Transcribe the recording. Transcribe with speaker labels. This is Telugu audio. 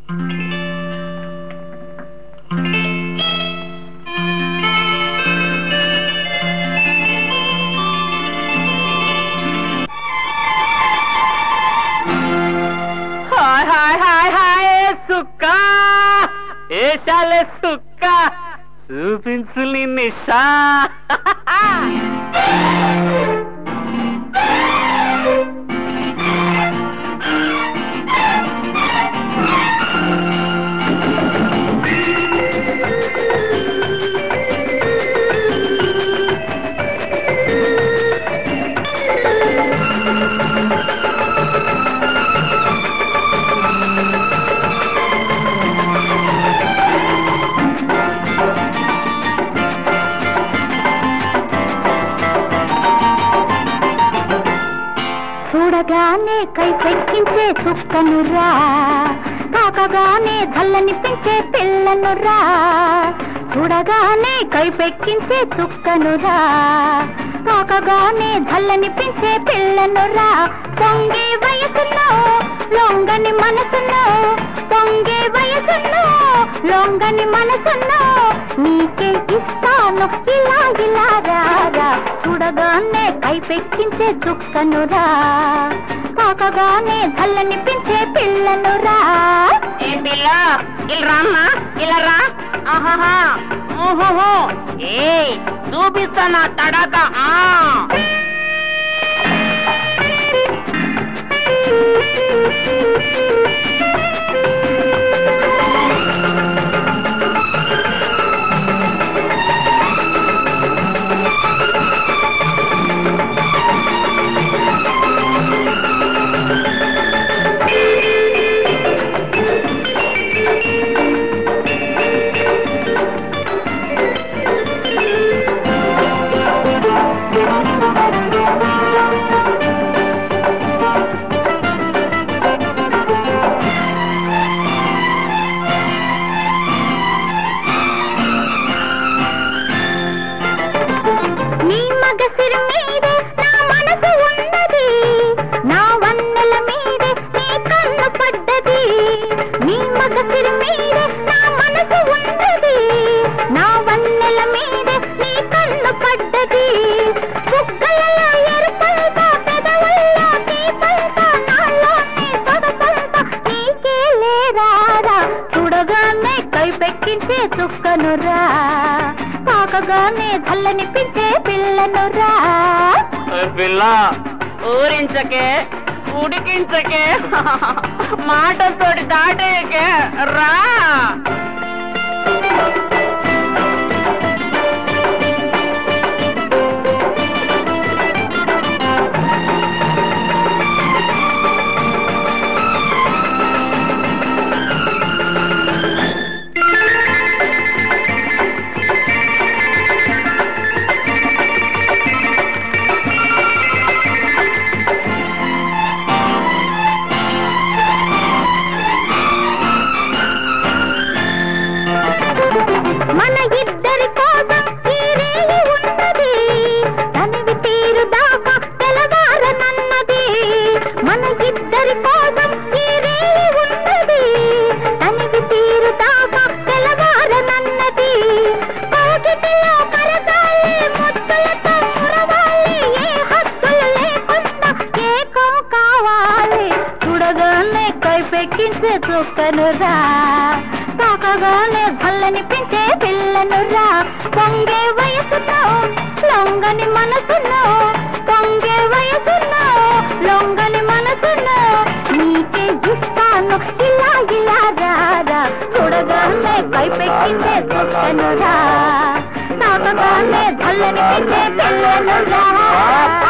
Speaker 1: హాయ్ హాయ్ హాయ్ హాయ్ సుక్క ఏషాలే సుక్క చూపించు నీ నిషా
Speaker 2: చూడగానే కైపెక్కించే చుక్కనురా తాకగానే చల్లనిపించే పిల్లనురా చూడగానే కైపెక్కించే చుక్కనురా తాకగానే చల్లనిపించే పిల్లనురా పొంగే వయసులో లొంగని మనసులో పొంగే వయసులో లొంగని మనసులో నీకే ఇస్తాను ఇలా ఇలా రారా చూడగానే కైపెక్కించే చుక్కనురా తాకగానే చల్లనిపించే పిల్లనురా
Speaker 1: ఏ పిల్ల ఇలా రామ్మా ఇలా రా ఆహాహా ఓహోహో ఏ చూపిస్తానా తడక
Speaker 2: నీ మగసిరి మీదే నా మనసు ఉన్నది నా వన్నెల మీదే నీ కన్ను పడ్డది నీ మగసిరి మీదే నా మనసు ఉన్నది నా వన్నెల మీదే నీ కన్ను పడ్డది బుగ్గలలో ఎరుపల్తా పెదవుల్లో తీపల్తా నాలో నీ సొగసంతా నీకే లేరారా చూడగానే కైపెక్కించే చుక్కనురా తాకగానే చల్లనిపించే పిల్లనురా
Speaker 1: పిల్ల ఊరించకే ఉడికించకే మాటతోటి దాటేయకే రా
Speaker 2: మన ఇద్దరి కోసం ఈ రేయి ఉన్నది తనివి తీరు దాకా తెలవారనన్నది మన ఇద్దరి కోసం ఈ రేయి ఉన్నది తనివి తీరు దాకా తెలవారనన్నది పాకిటిలో పరదాలి ముద్దులతో మురవాలి ఏ హక్కులు లేకుండా ఏకం కావాలి చూడగానే కైపెక్కించే చుక్కనురా తాకగానే చల్లనిపించే పిల్లనురా పొంగే వయసులో లొంగని మనసులో పొంగే వయసులో లొంగని మనసులో నీకే ఇస్తాను ఇలా ఇలా రారా చూడగానే కైపెక్కించే చుక్కనురా తాకగానే చల్లనిపించే పిల్లనురా